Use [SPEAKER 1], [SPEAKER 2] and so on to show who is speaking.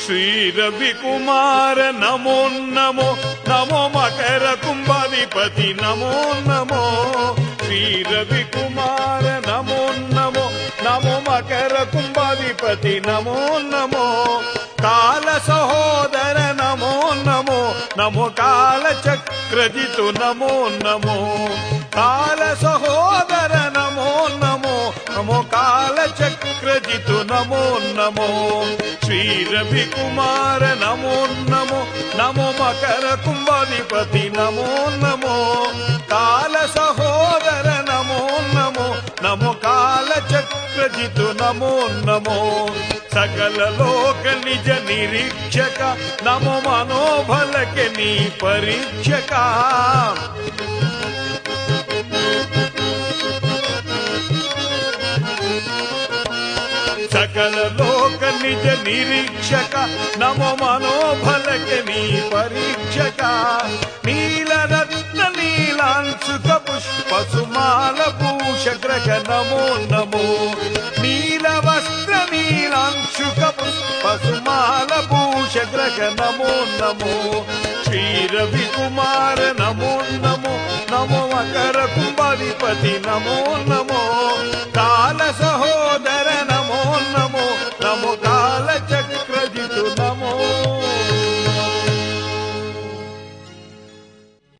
[SPEAKER 1] ಶ್ರೀ ರವಿಕುಮಾರ ನಮೋ ನಮೋ ನಮೋ ಮಕರ ಕುಂಭಾಧಿಪತಿ ನಮೋ ನಮೋ ಶ್ರೀ ರವಿಕುಮಾರ ನಮೋ ನಮೋ ನಮೋ ಮಕರ ಕುಂಭಾಧಿಪತಿ ನಮೋ ನಮೋ ಕಾಲ ಸಹೋದರ ನಮೋ ನಮೋ ನಮೋ ಕಾಲ ಚಕ್ರಜಿತು ನಮೋ ನಮೋ ಕಾಲ ಸಹೋದರ ನಮೋ ನಮೋ ನಮೋ ಕಾಲ ಚಕ್ರಜಿತು ನಮೋ ನಮೋ ಶ್ರೀ ರವಿಕುಮಾರ ನಮೋ ನಮೋ ನಮೋ ಮಕರ ಕುಂಭಾಧಿಪತಿ ನಮೋ ನಮೋ ಕಾಲ ಸಹೋದರ ನಮೋ ನಮೋ ನಮೋ ಕಾಲ ಚಕ್ರಜಿತು ನಮೋ ನಮೋ ಸಕಲ ಲೋಕ ನಿಜ ನಿರೀಕ್ಷಕ ನಮೋ ಮನೋಬಲಕ್ಕೆ ನೀ ಪರೀಕ್ಷಕ ಸಕಲ ಲೋಕ ನಿಜ ನಿರೀಕ್ಷಕ ನಮೋ ಮನೋಬಲಕ್ಕೆ ನೀ ಪರೀಕ್ಷಕ ನೀಲರತ್ನ ನೀಲಾಂಶುಕ ಪುಷ್ಪ ಸುಮಾಲ ಭೂಷಗ್ರಹ ನಮೋ ನಮೋ ನೀಲವಸ್ತ್ರ ನೀಲಾಂಶುಕ ಪುಷ್ಪ ಸುಮಾಲ ಭೂಷಗ್ರಹ ನಮೋ ನಮೋ ಶ್ರೀ ರವಿಕುಮಾರ ನಮೋ ನಮೋ ನಮೋ ಮಕರ ಕುಂಭಾಧಿಪತಿ ನಮೋ ನಮೋ ಕಾಲ ಸಹೋ